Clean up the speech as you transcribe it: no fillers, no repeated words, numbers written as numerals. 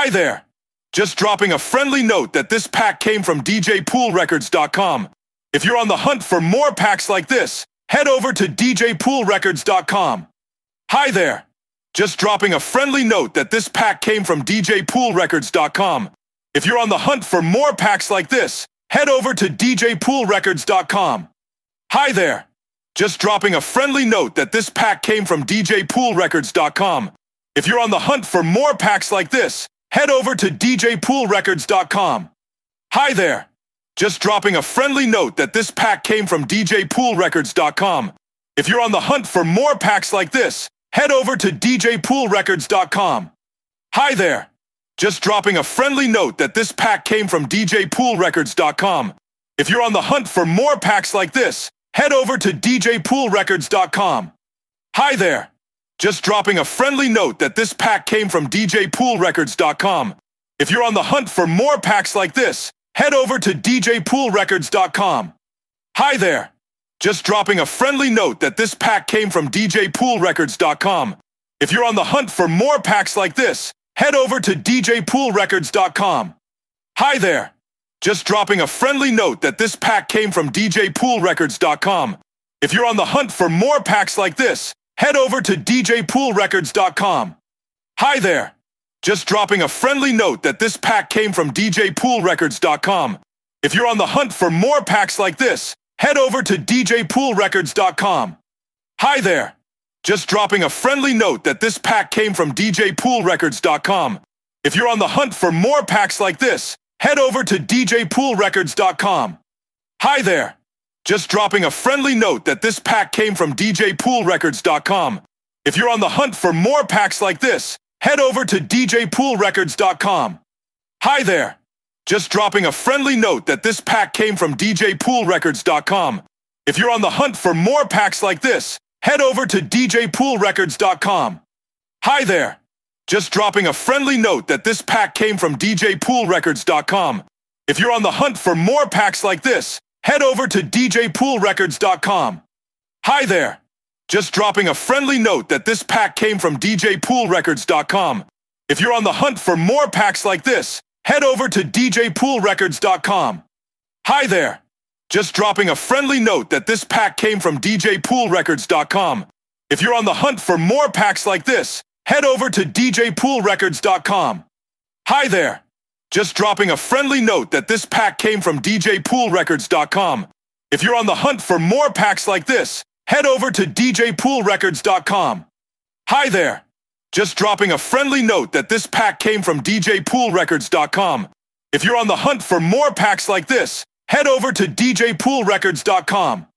Hi there! Just dropping a friendly note that this pack came from DJPoolRecords.com. If you're on the hunt for more packs like this, head over to DJPoolRecords.com. Hi there! Just dropping a friendly note that this pack came from DJPoolRecords.com. If you're on the hunt for more packs like this, head over to DJPoolRecords.com. Hi there! Just dropping a friendly note that this pack came from DJPoolRecords.com. If you're on the hunt for more packs like this, head over to DJPoolRecords.com. Hi there! Just dropping a friendly note that this pack came from DJPoolRecords.com. If you're on the hunt for more packs like this, head over to DJPoolRecords.com. Hi there! Just dropping a friendly note that this pack came from DJPoolRecords.com. If you're on the hunt for more packs like this, head over to DJPoolRecords.com. Hi there! Just dropping a friendly note that this pack came from DJPoolRecords.com. If you're on the hunt for more packs like this, head over to DJPoolRecords.com. Hi there! Just dropping a friendly note that this pack came from DJPoolRecords.com. If you're on the hunt for more packs like this, head over to DJPoolRecords.com. Hi there! Just dropping a friendly note that this pack came from DJPoolRecords.com. If you're on the hunt for more packs like this, head over to DJPoolRecords.com. Hi there! Just dropping a friendly note that this pack came from DJPoolRecords.com. If you're on the hunt for more packs like this, head over to DJPoolRecords.com. Hi there! Just dropping a friendly note that this pack came from DJPoolRecords.com. If you're on the hunt for more packs like this, head over to DJPoolRecords.com. Hi there! Just dropping a friendly note that this pack came from DJPoolRecords.com. If you're on the hunt for more packs like this, head over to DJPoolRecords.com. Hi there! Just dropping a friendly note that this pack came from DJPoolRecords.com. If you're on the hunt for more packs like this, head over to DJPoolRecords.com. Hi there! Just dropping a friendly note that this pack came from DJPoolRecords.com. If you're on the hunt for more packs like this, head over to DJPoolRecords.com. Hi there! Just dropping a friendly note that this pack came from DJPoolRecords.com. If you're on the hunt for more packs like this, head over to DJPoolRecords.com. Hi there! Just dropping a friendly note that this pack came from DJPoolRecords.com. If you're on the hunt for more packs like this, head over to DJPoolRecords.com. Hi there! Just dropping a friendly note that this pack came from DJPoolRecords.com. If you're on the hunt for more packs like this, head over to DJPoolRecords.com. Hi there! Just dropping a friendly note that this pack came from DJPoolRecords.com. If you're on the hunt for more packs like this, head over to DJPoolRecords.com.